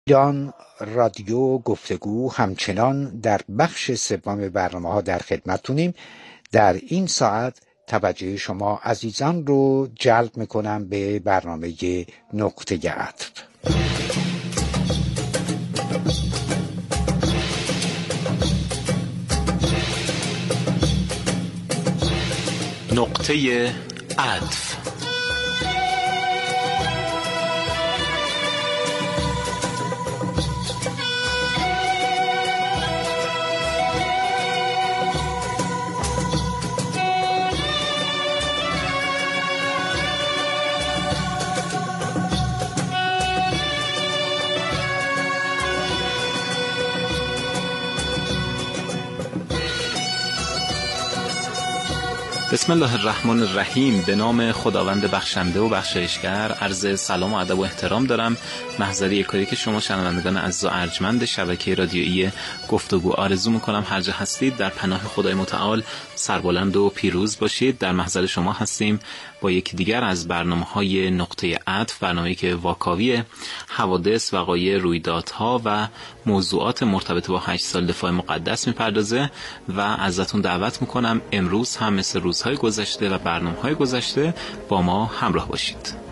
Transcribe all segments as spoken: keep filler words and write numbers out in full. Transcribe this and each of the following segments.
دان رادیو گفتگو همچنان در بخش سوم برنامه‌ها در خدمتتونیم. در این ساعت توجه شما عزیزان رو جلب میکنم به برنامه نقطه عطف. نقطه عطف. بسم الله الرحمن الرحیم. به نام خداوند بخشنده و بخشایشگر عرض سلام و ادب و احترام دارم. محضر یکایی که شما شنوندگان عزیز و ارجمند شبکه رادیویی گفتگو آرزو میکنم هر جا هستید در پناه خدای متعال سربلند و پیروز باشید. در محضر شما هستیم با یکی دیگر از برنامه‌های نقطه عطف، برنامه‌ای که واکاوی حوادث، وقایع، رویدادها و موضوعات مرتبط با هشت سال دفاع مقدس میپردازه و ازتون دعوت میکنم امروز هم مثل روزهای گذشته و برنامه‌های گذشته با ما همراه باشید.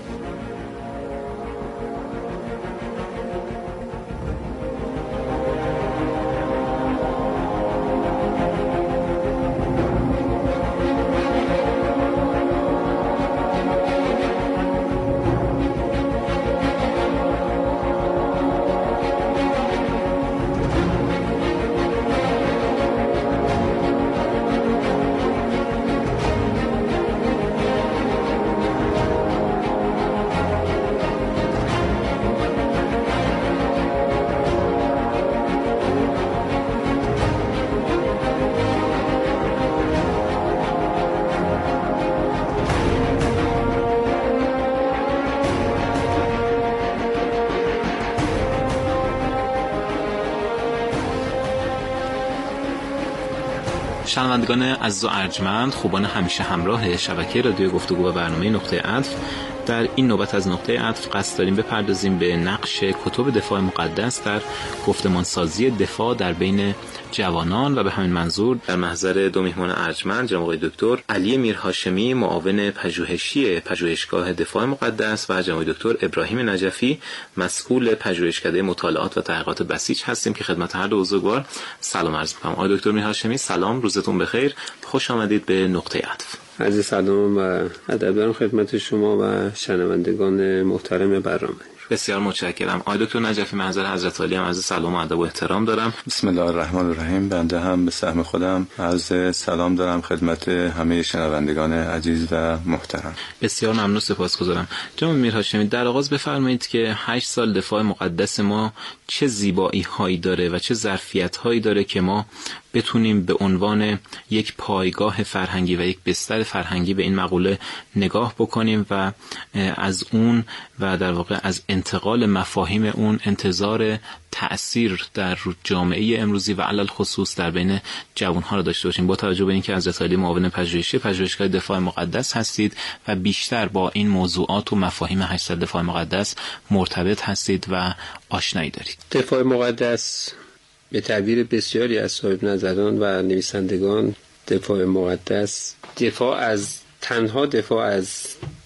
شنوندگان عزیز و ارجمند، خوبان همیشه همراه شبکه رادیو گفتگو و برنامه نقطه عطف، در این نوبت از نقطه عطف قصد داریم بپردازیم به نقش کتب دفاع مقدس در گفتمانسازی دفاع در بین جوانان و به همین منظور در محضر دو میهمان ارجمند جناب آقای دکتر علی میرهاشمی، معاون پژوهشی پژوهشگاه دفاع مقدس، و جناب دکتر ابراهیم نجفی، مسئول پژوهشکده مطالعات و تحقیقات بسیج هستیم که خدمت هر دو بزرگوار سلام عرض می‌کنم. آقای دکتر میرهاشمی سلام، روزتون بخیر، خوش آمدید به نقطه عطف. عرض سلام و ادب دارم خدمت شما و شنوندگان محترم برنامه. بسیار متشکرم. آقای دکتر نجفی، محضر حضرت عالی هم عرض سلام و ادب و احترام دارم. بسم الله الرحمن الرحیم. بنده هم به سهم خودم عرض سلام دارم خدمت همه شنوندگان عزیز و محترم. بسیار ممنون، سپاسگزارم. جناب میرهاشمی، در آغاز بفرمایید که هشت سال دفاع مقدس ما چه زیبایی هایی داره و چه ظرفیت هایی داره که ما بتونیم به عنوان یک پایگاه فرهنگی و یک بستر فرهنگی به این مقوله نگاه بکنیم و از اون و در واقع از انتقال مفاهیم اون انتظار تأثیر در جامعه امروزی و علل خصوص در بین جوانها را داشته باشیم، با توجه به اینکه حضرت عالی معاون پژوهشی پژوهشگاه دفاع مقدس هستید و بیشتر با این موضوعات و مفاهیم هشت سال دفاع مقدس مرتبط هستید و آشنایی دارید. دفاع مقدس به تعبیر بسیاری از صاحب نظران و نویسندگان، دفاع مقدس دفاع از تنها دفاع از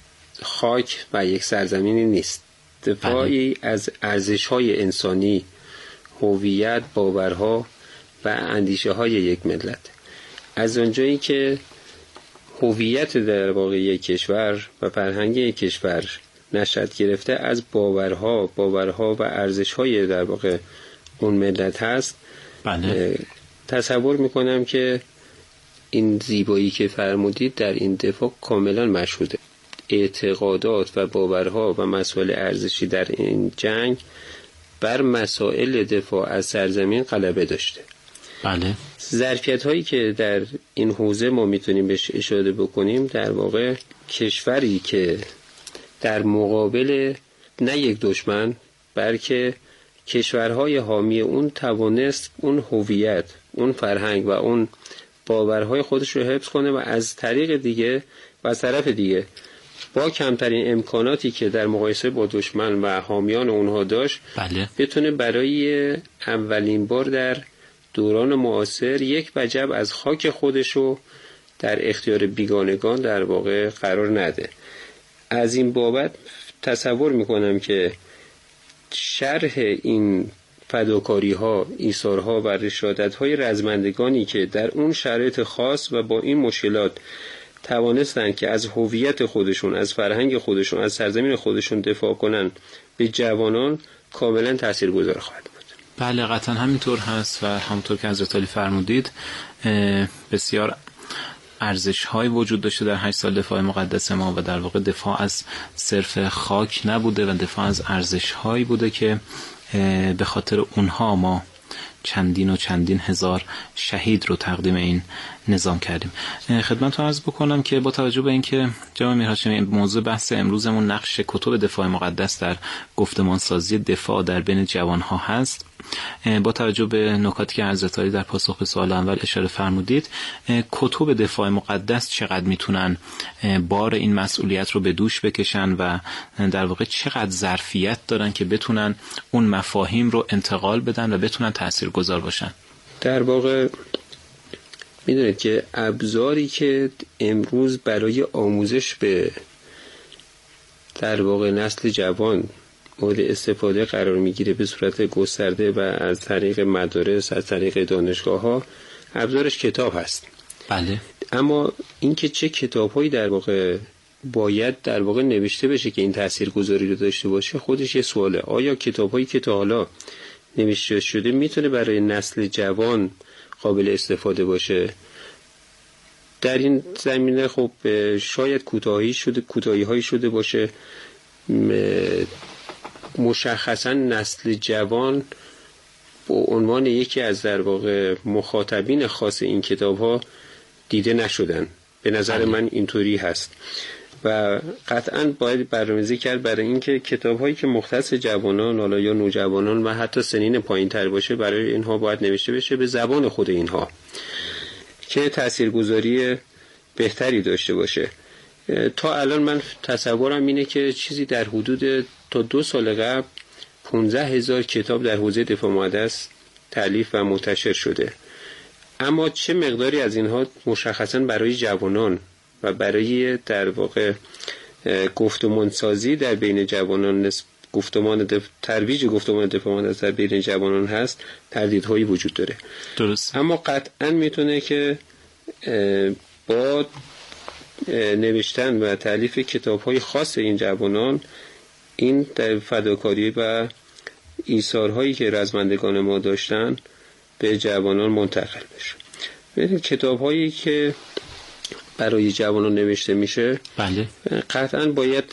خاک و یک سرزمینی نیست، دفاعی از ارزش‌های انسانی، هویت، باورها و اندیشه‌های یک ملت. از اونجایی که هویت در واقع یک کشور و فرهنگ یک کشور نشأت گرفته از باورها باورها و ارزش‌های در واقع اون ملت هست، بله. تصور میکنم که این زیبایی که فرمودید در این دفاع کاملا مشهوده. اعتقادات و باورها و مسائل ارزشی در این جنگ بر مسائل دفاع از سرزمین غلبه داشته. بله. ظرفیت هایی که در این حوزه ما میتونیم بهش اشاره بکنیم، در واقع کشوری که در مقابل نه یک دشمن بلکه کشورهای حامی اون توانست اون هویت، اون فرهنگ و اون باورهای خودش رو حفظ کنه و از طریق دیگه و از طرف دیگه با کمترین امکاناتی که در مقایسه با دشمن و حامیان اونها داشت بله. بتونه برای اولین بار در دوران معاصر یک وجب از خاک خودشو در اختیار بیگانگان در واقع قرار نده. از این بابت تصور میکنم که شرح این فداکاری ها، ایثار ها و رشادت های رزمندگانی که در اون شرایط خاص و با این مشکلات توانستن که از هویت خودشون، از فرهنگ خودشون، از سرزمین خودشون دفاع کنن به جوانان کاملا تاثیرگذار خواهد بود. بله قطعا همینطور هست و همونطور که حضرت علی فرمودید بسیار ارزش های وجود داشته در هشت سال دفاع مقدس ما و در واقع دفاع از صرف خاک نبوده و دفاع از ارزش هایی بوده که به خاطر اونها ما چندین و چندین هزار شهید رو تقدیم این نظام کردیم. خدمتتون عرض بکنم که با توجه به اینکه جناب میرهاشمی موضوع بحث امروزمون نقش کتب دفاع مقدس در گفتمانسازی دفاع در بین جوانها هست، با توجه به نکاتی که حضرت علی در پاسخ به سوال اول اشاره فرمودید، کتب دفاع مقدس چقدر میتونن بار این مسئولیت رو به دوش بکشن و در واقع چقدر ظرفیت دارن که بتونن اون مفاهیم رو انتقال بدن و بتونن تاثیرگذار باشن؟ در واقع میدونید که ابزاری که امروز برای آموزش به در واقع نسل جوان مورد استفاده قرار میگیره به صورت گسترده و از طریق مدارس، از طریق دانشگاه ها، ابزارش کتاب هست. بله. اما اینکه چه کتاب‌هایی در واقع باید در واقع نوشته بشه که این تاثیرگذاری رو داشته باشه خودش یه سواله. آیا کتاب‌هایی که تا حالا نوشته شده میتونه برای نسل جوان قابل استفاده باشه؟ در این زمینه خب شاید کوتاهی شده کوتاهی‌هایی شده باشه. مشخصا نسل جوان به عنوان یکی از در واقع مخاطبین خاص این کتاب‌ها دیده نشدن. به نظر من اینطوری هست و قطعاً باید برنامه‌ریزی کرد برای اینکه کتاب‌هایی که مختص جوانان حالا یا نوجوانان و حتی سنین پایین‌تر باشه برای اینها باید نوشته بشه به زبان خود اینها که تاثیرگذاری بهتری داشته باشه. تا الان من تصورم اینه که چیزی در حدود تا دو سال قبل پانزده هزار کتاب در حوزه دفاع مقدس تألیف و منتشر شده، اما چه مقداری از اینها مشخصاً برای جوانان و برای در واقع گفتمان سازی در بین جوانان، گفتمان دف... ترویج گفتمان دفاع مقدس در بین جوانان هست، تردیدهایی وجود داره. درست. اما قطعاً میتونه که با نوشتن و تألیف کتاب‌های خاص این جوانان این فداکاری و ایثارهایی که رزمندگان ما داشتن به جوانان منتقل بشه. ببینید کتاب‌هایی که برای جوانان نوشته میشه بله قطعاً باید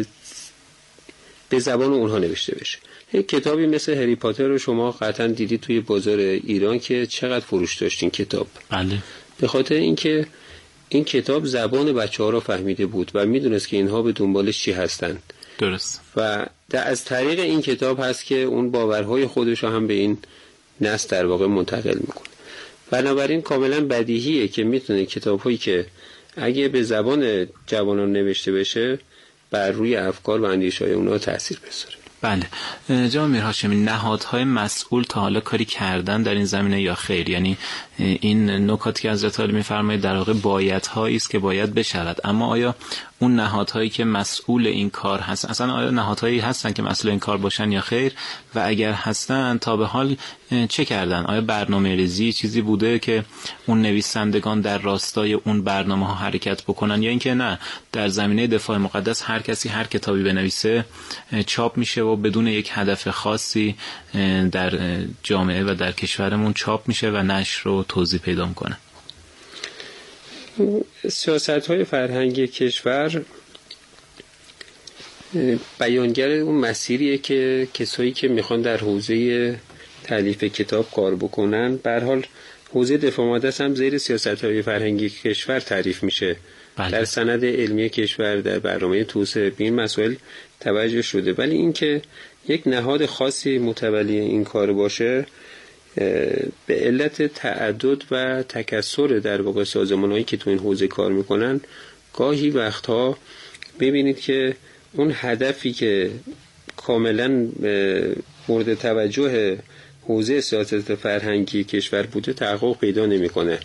به زبان اونها نوشته بشه. یک کتابی مثل هری پاتر رو شما قطعاً دیدید توی بازار ایران که چقدر فروش داشت این کتاب. بله. به خاطر اینکه این کتاب زبان بچه‌ها رو فهمیده بود و میدونست که اینها به دنبالش چی هستن. درست. و از طریق این کتاب هست که اون باورهای خودش رو هم به این نسل در واقع منتقل میکنه. بنابراین کاملا بدیهیه که میتونه کتاب‌هایی که اگه به زبان جوانان نوشته بشه بر روی افکار و اندیشه‌های اونها تأثیر بذاره. بله. جناب میرهاشمی، نهادهای مسئول تا حالا کاری کردن در این زمینه یا خیر؟ یعنی این نکاتی که حضرت علی میفرمایید در واقع بایدهایی است که باید بشود، اما آیا اون نهادهایی که مسئول این کار هستن اصلا آیا نهادهایی هستن که مسئول این کار باشن یا خیر؟ و اگر هستن تا به حال چه کردن؟ آیا برنامه ریزی چیزی بوده که اون نویسندگان در راستای اون برنامه ها حرکت بکنن، یا اینکه نه در زمینه دفاع مقدس هر کسی هر کتابی بنویسه چاپ میشه و بدون یک هدف خاصی در جامعه و در کشورمون چاپ میشه و نشر رو توزیع پیدا میکنه؟ سیاست‌های فرهنگی کشور بیانگر اون مسیریه که کسایی که میخوان در حوزه تالیف کتاب کار بکنن، به هر حال حوزه دفاع مقدس هم زیر سیاست‌های فرهنگی کشور تعریف میشه. بله. در سند علمی کشور در برنامه توسعه به این مسائل توجه شده، ولی اینکه یک نهاد خاصی متولی این کار باشه به علت تعدد و تکثر در واقع سازمان‌هایی که تو این حوزه کار میکنن گاهی وقتها ببینید که اون هدفی که کاملا مورد توجه حوزه سیاست فرهنگی کشور بوده تحقق پیدا نمی‌کنه.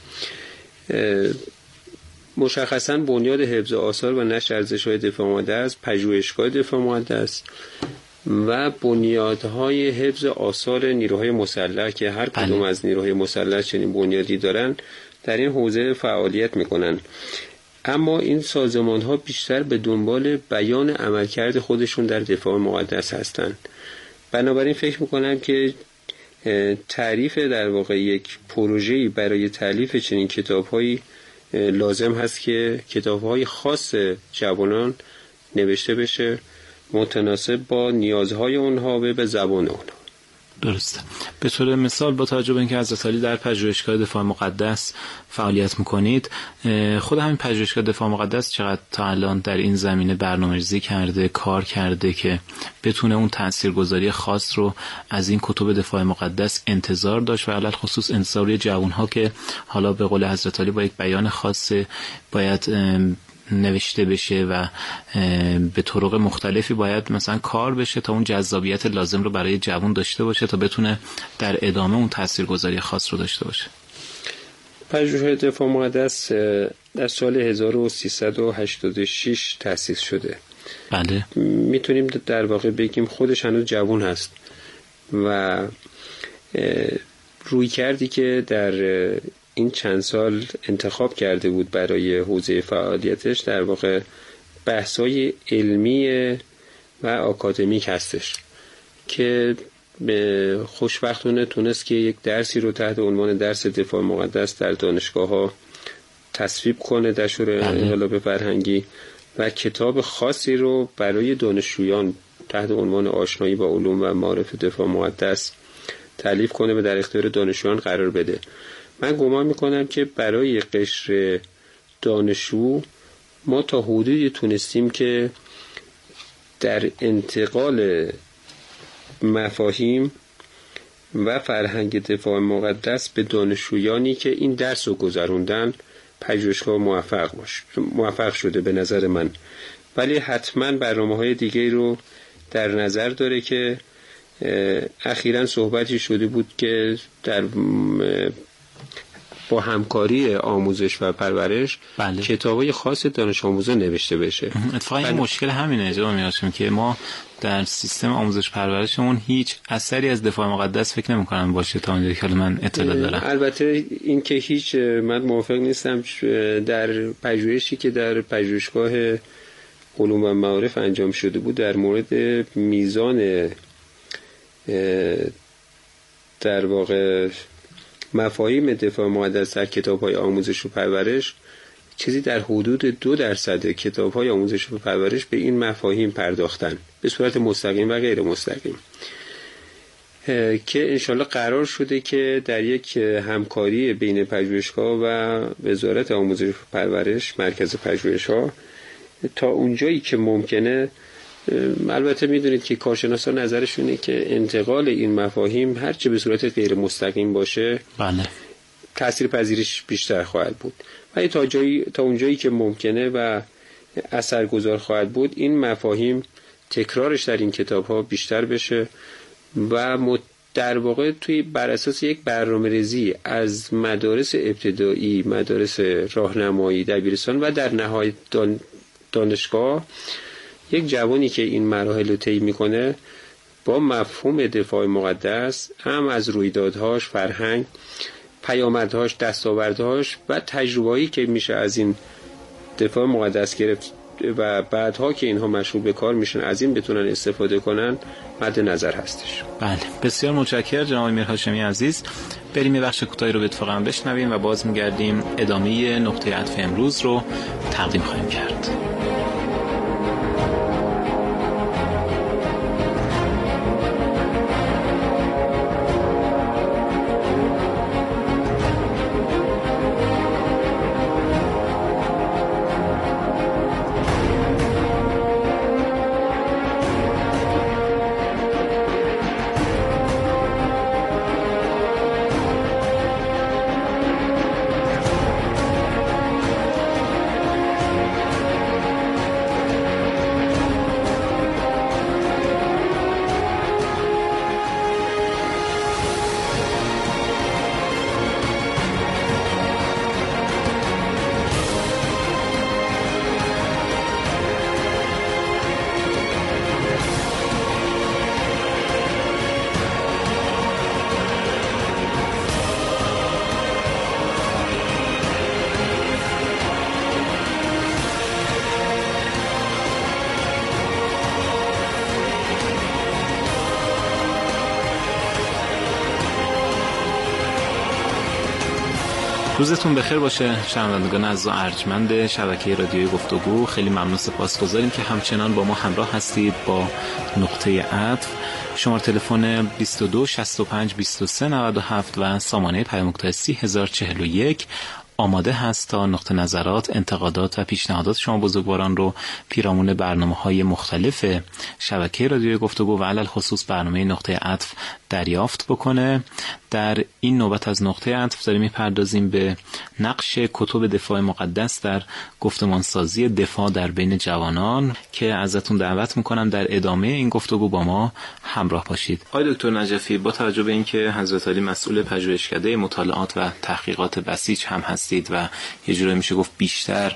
مشخصاً بنیاد حفظ آثار و نشر ارزش‌های دفاع مقدس، پژوهشگاه دفاع مقدس و بنیادهای حفظ آثار نیروهای مسلح که هر کدوم از نیروهای مسلح چنین بنیادی دارن در این حوزه فعالیت میکنن. اما این سازمان‌ها بیشتر به دنبال بیان عملکرد خودشون در دفاع مقدس هستند. بنابراین فکر میکنم که تعریف در واقع یک پروژه‌ای برای تالیف چنین کتاب‌هایی لازم هست که کتاب‌های خاص جوانان نوشته بشه، متناسب با نیازهای اونها و به زبان اونها. درسته. به طور مثال با توجه به اینکه حضرت علی در پژوهشگاه دفاع مقدس فعالیت میکنید، خود همین پژوهشگاه دفاع مقدس چقدر تا الان در این زمینه برنامه‌ریزی کرده، کار کرده که بتونه اون تاثیرگذاری خاص رو از این کتب دفاع مقدس انتظار داشت و علل خصوص انتظار جوانها که حالا به قول حضرت علی با یک بیان خاص باید نوشته بشه و به طرق مختلفی باید مثلا کار بشه تا اون جذابیت لازم رو برای جوان داشته باشه تا بتونه در ادامه اون تاثیرگذاری خاص رو داشته باشه. پژوهشگاه دفاع مقدس در سال هزار و سیصد و هشتاد و شش تأسیس شده. بله. میتونیم در واقع بگیم خودش هنوز جوان هست و روی کردی که در این چند سال انتخاب کرده بود برای حوزه فعالیتش در واقع بحث‌های علمی و آکادمیک هستش که خوشبختانه تونست که یک درسی رو تحت عنوان درس دفاع مقدس در دانشگاه‌ها تصویب کنه در شورای انقلاب فرهنگی و کتاب خاصی رو برای دانشجویان تحت عنوان آشنایی با علوم و معارف دفاع مقدس تالیف کنه و در اختیار دانشجویان قرار بده. من گمان میکنم که برای قشر دانشجو ما تا حدودی تونستیم که در انتقال مفاهیم و فرهنگ دفاع مقدس به دانشجویانی که این درس رو گذروندن پژوهشگاه موفق باش موفق شده به نظر من. ولی حتما برنامه‌های دیگه رو در نظر داره که اخیراً صحبتی شده بود که در با همکاری آموزش و پرورش بله. کتابای خاص دانش آموزان نوشته بشه. اتفاقا این مشکل همینه جناب میرهاشمی که ما در سیستم آموزش پرورشمون هیچ اثری از دفاع مقدس فکر نمی‌کنم باشه تا اونجایی که من اطلاع دارم. البته این که هیچ من موافق نیستم. در پژوهشی که در پژوهشگاه علوم و معارف انجام شده بود در مورد میزان در واقع مفاهیم دفاع مقدس در کتاب‌های آموزش و پرورش چیزی در حدود دو درصد کتاب‌های آموزش و پرورش به این مفاهیم پرداختن به صورت مستقیم و غیر مستقیم که انشالله قرار شده که در یک همکاری بین پژوهشگاه و وزارت آموزش و پرورش مرکز پژوهش‌ها تا اونجایی که ممکنه، البته میدونید که کارشناسان نظرشونه که انتقال این مفاهیم هرچه به صورت غیر مستقیم باشه بله تأثیر پذیرش بیشتر خواهد بود، ولی تا جایی تا اونجایی که ممکنه و اثرگذار خواهد بود این مفاهیم تکرارش در این کتاب‌ها بیشتر بشه و در واقع توی بر اساس یک برنامه‌ریزی از مدارس ابتدایی، مدارس راهنمایی، دبیرستان و در نهایت دان دانشگاه یک جوانی که این مراحل رو طی میکنه با مفهوم دفاع مقدس هم از رویدادهاش، فرهنگ، پیامدهاش، دستاوردهاش و تجربه‌ای که میشه از این دفاع مقدس گرفت و بعدها که اینها مشغول به کار میشن از این بتونن استفاده کنن مد نظر هستش. بله بسیار متشکرم جناب میرهاشمی عزیز. بریم یه بخش کوتاهی رو اتفاقا بشنویم و باز میگردیم ادامه نقطه عطف امروز رو تقدیم خواهیم کرد. روزتون بخیر باشه شنوندگان عزیز و ارجمند شبکه رادیوی گفتگو. خیلی ممنون، سپاسگزاریم که همچنان با ما همراه هستید با نقطه عطف. شماره تلفن بیست و دو شصت و پنج بیست و سه نود و هفت و سامانه پیامک سی هزار و چهل و یک آماده هست تا نقطه نظرات، انتقادات و پیشنهادات شما بزرگواران رو پیرامون برنامه‌های مختلف شبکه رادیوی گفتگو و علل خصوص برنامه نقطه عطف دریافت بکنه. در این نوبت از نقطه عطف داریم می‌پردازیم به نقش کتب دفاع مقدس در گفتمانسازی دفاع در بین جوانان که ازتون دعوت می‌کنم در ادامه این گفتگو با ما همراه باشید. آقای دکتر نجفی، با توجه به اینکه حضرت علی مسئول پژوهشکده مطالعات و تحقیقات بسیج هم هستید و یه جوری میشه گفت بیشتر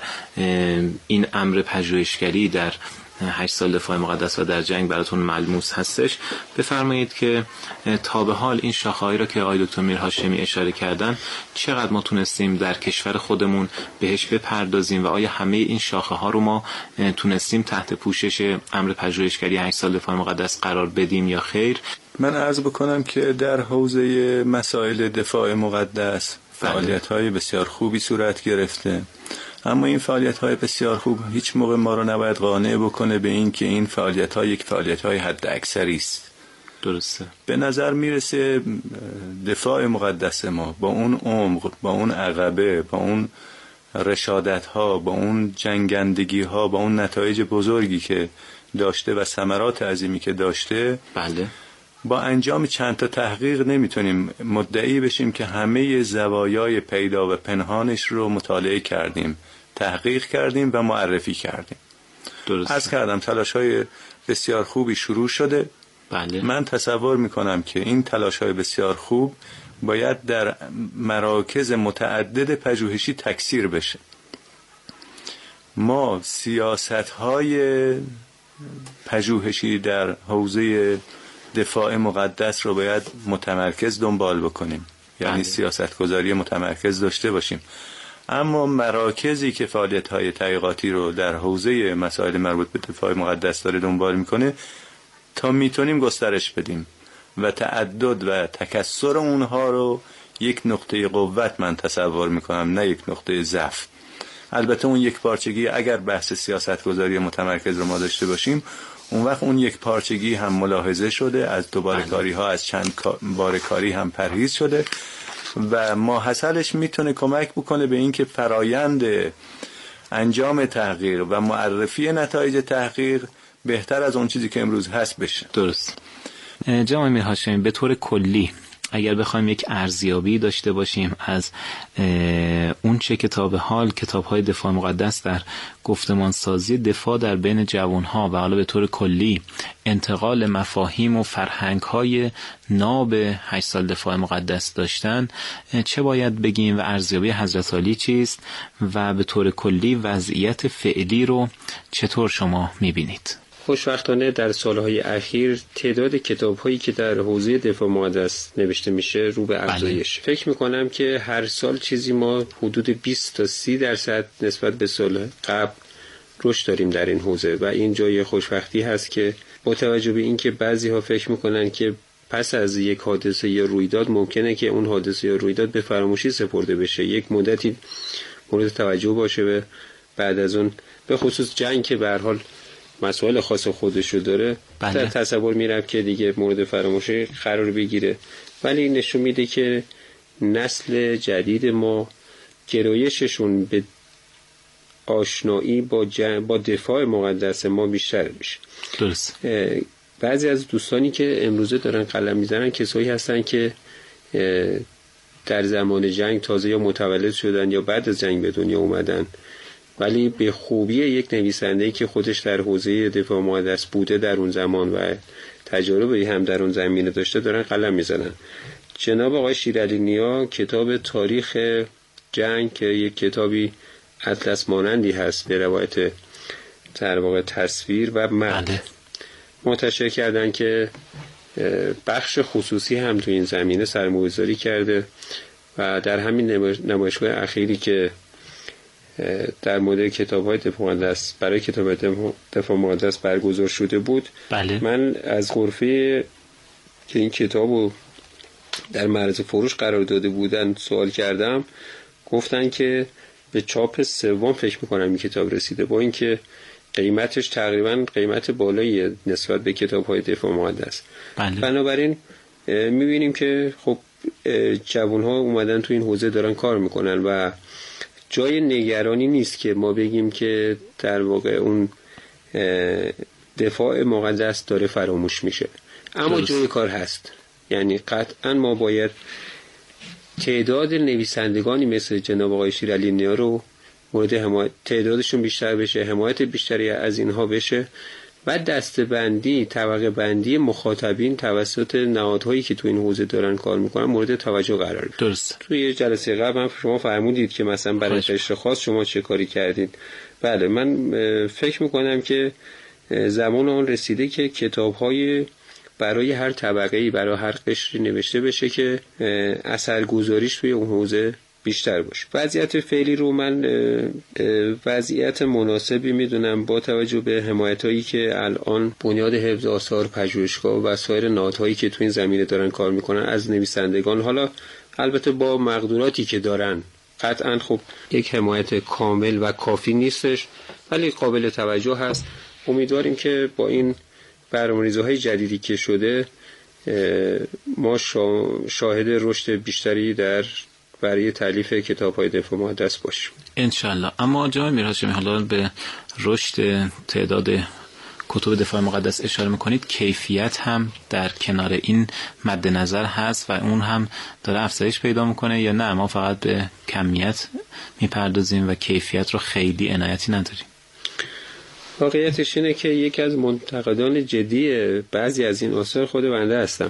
این امر پژوهشگری در هشت سال دفاع مقدس و در جنگ براتون ملموس هستش، بفرمایید که تا به حال این شاخه‌هایی را که آقای دکتر میرهاشمی اشاره کردن چقدر ما تونستیم در کشور خودمون بهش بپردازیم و آیا همه این شاخه‌ها رو ما تونستیم تحت پوشش امر پژوهشگری هشت سال دفاع مقدس قرار بدیم یا خیر؟ من عرض بکنم که در حوزه مسائل دفاع مقدس فعالیت‌های بسیار خوبی صورت گرفته، اما این فعالیت‌های بسیار خوب هیچ موقع ما رو نباید قانع بکنه به این که این فعالیت‌ها یک فعالیت‌های حد اکثری است. درسته. به نظر میرسه دفاع مقدس ما با اون عمق، با اون عقبه، با اون رشادت‌ها، با اون جنگندگی‌ها، با اون نتایج بزرگی که داشته و ثمرات عظیمی که داشته، بله، با انجام چند تا تحقیق نمیتونیم مدعی بشیم که همه زوایای پیدا و پنهانش رو مطالعه کردیم، تحقیق کردیم و معرفی کردیم. درست. عرض کردم تلاش‌های بسیار خوبی شروع شده. بله. من تصور میکنم که این تلاش‌های بسیار خوب باید در مراکز متعدد پژوهشی تکثیر بشه. ما سیاست‌های پژوهشی در حوزه دفاع مقدس رو باید متمرکز دنبال بکنیم، یعنی بله. سیاست گذاری متمرکز داشته باشیم، اما مراکزی که فعالیت‌های تحقیقاتی رو در حوزه مسائل مربوط به دفاع مقدس داره دنبال میکنه تا میتونیم گسترش بدیم و تعدد و تکثر اونها رو یک نقطه قوت من تصور میکنم، نه یک نقطه ضعف. البته اون یک پارچگی اگر بحث سیاست گذاری متمرکز رو ما داشته باشیم، اون وقت اون یک پارچگی هم ملاحظه شده، از دوباره کاری ها از چند باره کاری هم پرهیز شده و ماحصلش میتونه کمک بکنه به این که فرایند انجام تحقیق و معرفی نتایج تحقیق بهتر از اون چیزی که امروز هست بشه. درست. جناب میرهاشمی، به طور کلی اگر بخوایم یک ارزیابی داشته باشیم از اون چه کتاب حال کتاب‌های دفاع مقدس در گفتمانسازی دفاع در بین جوانها و حالا به طور کلی انتقال مفاهیم و فرهنگ‌های ناب هشت سال دفاع مقدس داشتن، چه باید بگیم و ارزیابی حضرت علی چیست و به طور کلی وضعیت فعلی رو چطور شما می‌بینید؟ خوشبختانه در سالهای اخیر تعداد کتاب‌هایی که در حوزه دفاع مقدس نوشته میشه رو به افزایش. بله. فکر میکنم که هر سال چیزی ما حدود بیست تا سی درصد نسبت به سال قبل رشد داریم در این حوزه و این جای خوشبختی هست که با توجه به اینکه بعضی‌ها فکر میکنن که پس از یک حادثه یا رویداد ممکنه که اون حادثه یا رویداد به فراموشی سپرده بشه، یک مدتی مورد توجه باشه و بعد از اون به خصوص جنگ که به هر حال مسائل خاص خودشو داره، بله. در تصور میرم که دیگه مورد فراموشی قرار بگیره، ولی نشون میده که نسل جدید ما گرایششون به آشنایی با جن... با دفاع مقدس ما بیشتر میشه. درست. بعضی از دوستانی که امروزه دارن قلم میزنن کسایی هستن که در زمان جنگ تازه یا متولد شدن یا بعد از جنگ به دنیا اومدن، ولی به خوبی یک نویسنده‌ای که خودش در حوزه دفاع مقدس بوده در اون زمان و تجربه‌ای هم در اون زمینه داشته دارن قلم میزنن. جناب آقای شیرعلی نیا کتاب تاریخ جنگ که یک کتابی اطلس مانندی هست به روایت در واقع تصویر و متن منتشر کردن که بخش خصوصی هم تو این زمینه سرمایه‌گذاری کرده و در همین نمایشگاه اخیری که در مورد کتاب‌های دفاع مقدس برای کتاب دفاع مقدس برگزار شده بود، بله. من از غرفه که این کتابو در معرض فروش قرار داده بودن سوال کردم، گفتن که به چاپ سوم فکر میکنم این کتاب رسیده، با اینکه قیمتش تقریبا قیمت بالایی نسبت به کتاب‌های دفاع مقدس. بله. بنابراین میبینیم که خب جوان‌ها اومدن تو این حوزه دارن کار میکنن و جای نگرانی نیست که ما بگیم که در واقع اون دفاع مقدس داره فراموش میشه، اما درست. جای کار هست. یعنی قطعا ما باید تعداد نویسندگانی مثل جناب آقای شیرعلی نیا رو مورد حمایت، تعدادشون بیشتر بشه، حمایت بیشتری از اینها بشه و دسته‌بندی، طبقه بندی مخاطبین توسط نهادهایی که تو این حوزه دارن کار میکنن مورد توجه قرار بگیره. درست. توی جلسه قبل هم شما فرمودید که مثلا برای قشر خاص شما چه کاری کردید. بله، من فکر میکنم که زمان آن رسیده که کتاب‌های برای هر طبقه‌ای، برای هر قشری نوشته بشه که اثرگذاریش توی اون حوزه بیشتر باشه. وضعیت فعلی رو من وضعیت مناسبی میدونم با توجه به حمایتایی که الان بنیاد حفظ آثار، پژوهشگاه و سایر نهادهایی که تو این زمینه دارن کار میکنن از نویسندگان، حالا البته با مقدوراتی که دارن، قطعا خب یک حمایت کامل و کافی نیستش ولی قابل توجه هست. امیدواریم که با این برنامه‌ریزی‌های جدیدی که شده ما شاهد رشد بیشتری در برای تالیف کتاب‌های دفاع مقدس باشیم انشالله. اما جناب میرهاشمی حالا به رشد تعداد کتب دفاع مقدس اشاره میکنید، کیفیت هم در کنار این مد نظر هست و اون هم داره افزایش پیدا میکنه یا نه ما فقط به کمیت میپردازیم و کیفیت رو خیلی عنایتی نداریم؟ واقعیتش اینه که یکی از منتقدان جدی بعضی از این آثار خود بنده هستم.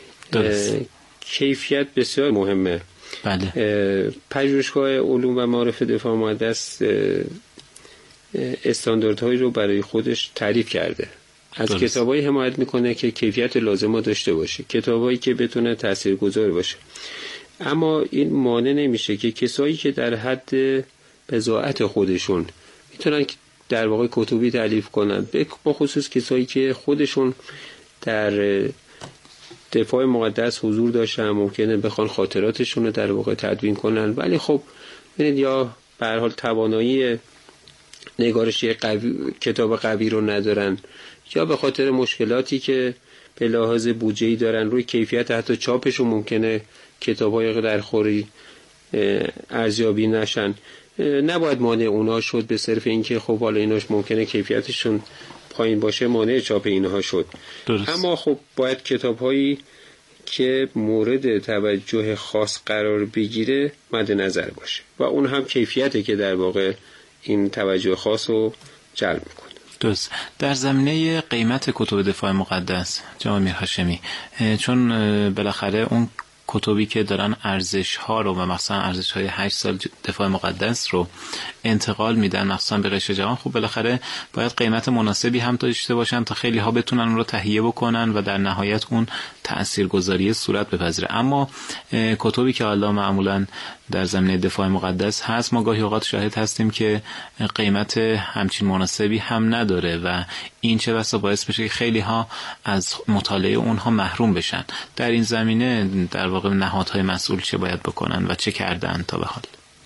کیفیت بسیار مهمه. بله. پژوهشگاه علوم و معارف دفاع مقدس استانداردهایی رو برای خودش تعریف کرده. از کتابایی حمایت میکنه که کیفیت لازم داشته باشه، کتابایی که بتونه تاثیرگذار باشه. اما این مانع نمیشه که کسایی که در حد بضاعت خودشون میتونن در واقع کتبی تالیف کنن، با خصوص کسایی که خودشون در دفاع مقدس حضور داشتن، ممکنه بخوان خاطراتشون رو در واقع تدوین کنن ولی خب ببینید یا به هر حال توانایی نگارشی قوی، کتاب قوی رو ندارن یا به خاطر مشکلاتی که به لحاظ بودجه‌ای دارن روی کیفیت حتی چاپشون ممکنه کتاب‌های درخوری ارزیابی نشن. نباید مانع اونا شد به صرف اینکه خب حالا ایناش ممکنه کیفیتشون پایین باشه مانع چاپ اینها شد. درست. اما خب باید کتاب‌هایی که مورد توجه خاص قرار بگیره مد نظر باشه و اون هم کیفیته که در واقع این توجه خاص رو جلب میکنه. درست. در زمینه قیمت کتب دفاع مقدس جناب میرهاشمی، چون بالاخره اون کتبی که دارن ارزش ها رو و مثلا ارزش های هشت سال دفاع مقدس رو انتقال میدن مثلا به قشر جوان، خب بالاخره باید قیمت مناسبی هم داشته باشن تا خیلی ها بتونن اون رو تهیه بکنن و در نهایت اون تاثیرگذاری صورت بپذیره. اما کتبی که حالا معمولا در زمینه دفاع مقدس هست ما گاهی اوقات شاهد هستیم که قیمت همچین مناسبی هم نداره و این چه بسا باعث بشه که خیلی ها از مطالعه اونها محروم بشن. در این زمینه در واقع نهادهای مسئول چه باید بکنن و چه کردن تا به حال؟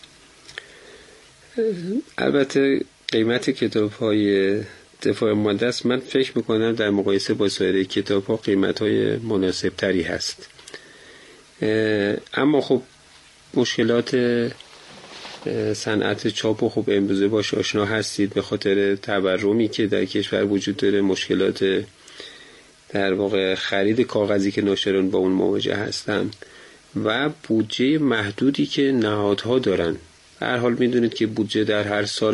البته قیمت کتاب‌های دفاع مقدس من فکر میکنم در مقایسه با سایر کتاب‌ها قیمت‌های مناسب‌تری هست، اما خب مشکلات صنعت چاپ و خب امروزه باش آشنا هستید به خاطر تورمی که در کشور وجود داره، مشکلات در واقع خرید کاغذی که ناشران با اون مواجه هستن و بودجه محدودی که نهادها دارن. به هر حال میدونید که بودجه در هر سال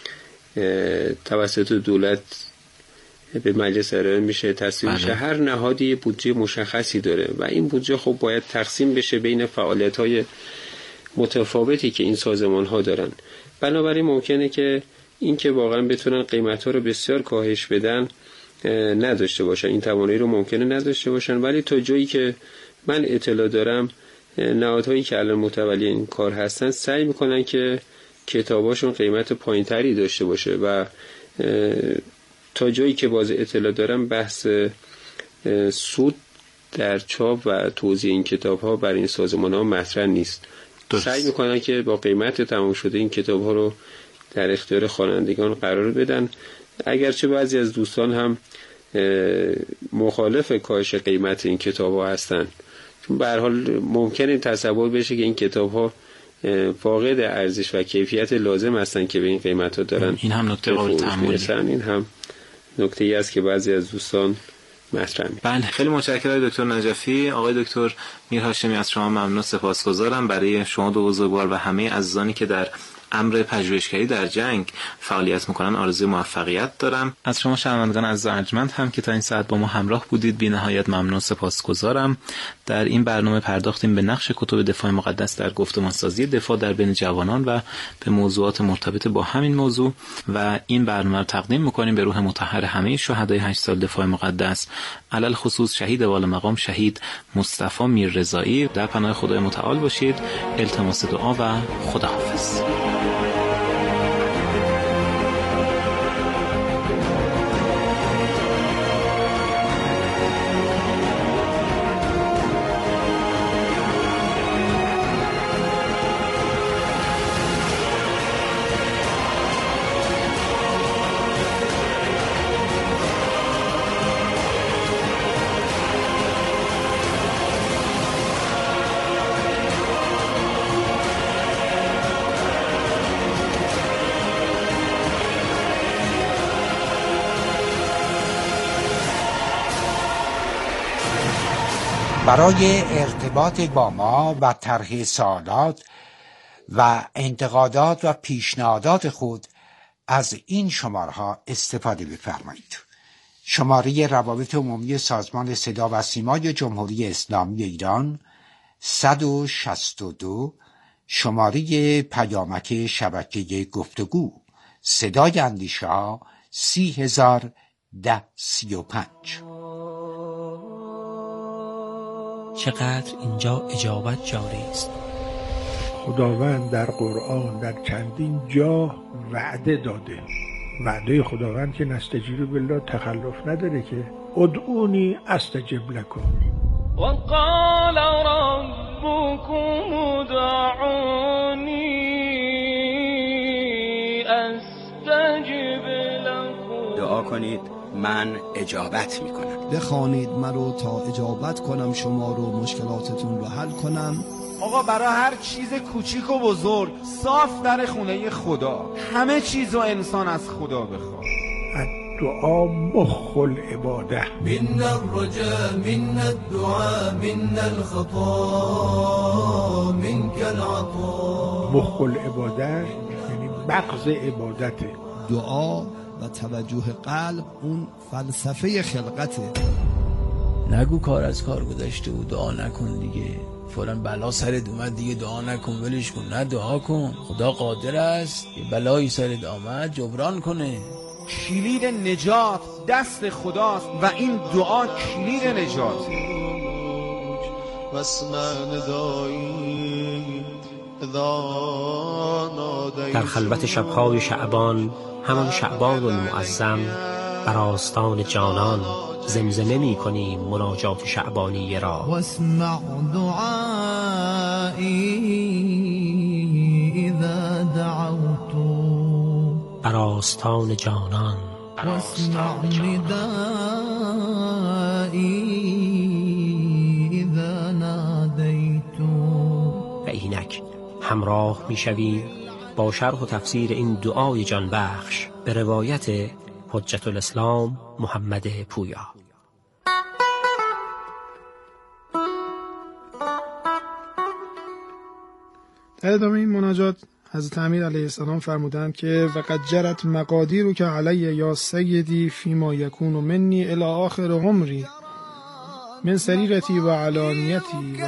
توسط دولت به مجلس ارائه میشه، تصویب میشه. هر نهادی بودجه مشخصی داره و این بودجه خب باید تقسیم بشه بین فعالیت‌های متفاوتی که این سازمان‌ها دارن. بنابراین ممکنه که این که واقعا بتونن قیمت‌ها رو بسیار کاهش بدن نداشته باشن، این توانایی رو ممکنه نداشته باشن، ولی تا جایی که من اطلاع دارم نهادهایی که الان متولی این کار هستن سعی میکنن که کتاباشون قیمت پایینتری داشته باشه و تا جایی که باز اطلاع دارم بحث سود در چاپ و توزیع این کتاب‌ها برای این سازمان‌ها مطرح نیست. سعی میکنن که با قیمت تمام شده این کتاب ها رو در اختیار خوانندگان قرار بدن، اگرچه بعضی از دوستان هم مخالف کاهش قیمت این کتاب ها هستن، چون به هر حال ممکنه تصور بشه که این کتاب ها فاقد ارزش و کیفیت لازم هستن که به این قیمت ها دارن. این هم نکته قابل تأمله. این هم نکته ای است که بعضی از دوستان مطرح می‌کنن. بله، خیلی متشکرم دکتر نجفی. آقای دکتر میرهاشمی، از شما ممنون، سپاسگزارم. برای شما دو بزرگوار و همه عزیزانی که در امر پژوهشگری در جنگ فعالیت میکنن آرزوی موفقیت دارم. از شما شنوندگان عزیز و ارجمند هم که تا این ساعت با ما همراه بودید بی نهایت ممنون، سپاسگزارم. در این برنامه پرداختیم به نقش کتب دفاع مقدس در گفتمانسازی دفاع در بین جوانان و به موضوعات مرتبط با همین موضوع، و این برنامه رو تقدیم میکنیم به روح مطهر همه شهدای هشت سال دفاع مقدس، علل خصوص شهید والا مقام شهید مصطفی میررضایی. در پناه خدای متعال باشید. التماس دعا و خداحافظ. برای ارتباط با ما و طرح سوالات و انتقادات و پیشنهادات خود از این شماره‌ها استفاده بفرمایید. شماره روابط عمومی سازمان صدا و سیمای جمهوری اسلامی ایران صد و شصت و دو، شماره پیامک شبکه گفتگو صدای اندیشه‌ها سی هزار ده سی و پنج. چقدر اینجا اجابت جاری است. خداوند در قرآن در چندین جا وعده داده. وعده خداوند که نستجیب بالله تخلف نداره که ادعونی استجب لکم. وقال ربكم ادعوني استجب لكم. دعا کنید من اجابت میکنم. بخوانید مرا تا اجابت کنم شما رو، مشکلاتتون رو حل کنم. آقا برای هر چیز کوچیک و بزرگ صاف در خونه خدا، همه چیز و انسان از خدا بخواد. الدعا مخ العباده. من الرجاء من الدعاء من الخطا منك العطاء. مخ العباده یعنی مغز عبادته. دعا و توجه قلب اون فلسفه خلقته. نگو کار از کار گذشته و دعا نکن دیگه، فلان بلا سرت اومد دیگه دعا نکن ولش کن. نه، دعا کن، خدا قادر است یه بلایی سرت آمد جبران کنه. کلید نجات دست خداست و این دعا کلید نجات. در خلوت شبهای شعبان، همان شعبان المعظم، بر آستان جانان زمزمه می کنیم مناجات شعبانی را. واسمع دعایی اذا دعوت. بر آستان جانان. واسمع ندایی اذا نادیت. و اینک همراه می شویم با شرح و تفسیر این دعای جان بخش به روایت حجت الاسلام محمد پویا. در ادامه این مناجات حضرت امیر علیه السلام فرمودند که وقد جرت مقادیر که علی یا سیدی فیما یکون منی الی آخر عمری من سریرتی و علانیتی و